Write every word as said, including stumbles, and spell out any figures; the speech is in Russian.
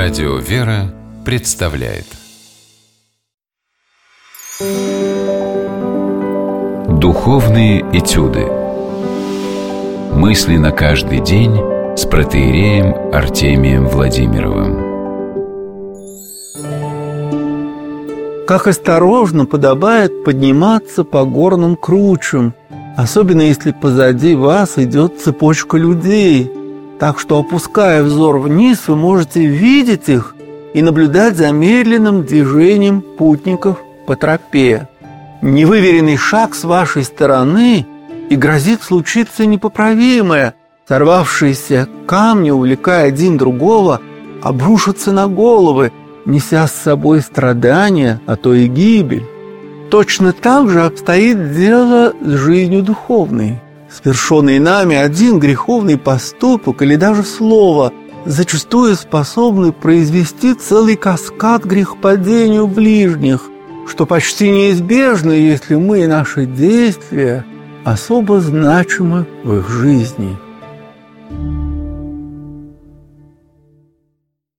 Радио «Вера» представляет Духовные этюды. Мысли на каждый день с протоиереем Артемием Владимировым. Как осторожно подобает подниматься по горным кручам, особенно если позади вас идет цепочка людей. Так что, опуская взор вниз, вы можете видеть их и наблюдать за медленным движением путников по тропе. Невыверенный шаг с вашей стороны, и грозит случиться непоправимое. Сорвавшиеся камни, увлекая один другого, обрушатся на головы, неся с собой страдания, а то и гибель. Точно так же обстоит дело с жизнью духовной. Совершенный нами один греховный поступок или даже слово зачастую способны произвести целый каскад грехопадению ближних, что почти неизбежно, если мы и наши действия особо значимы в их жизни.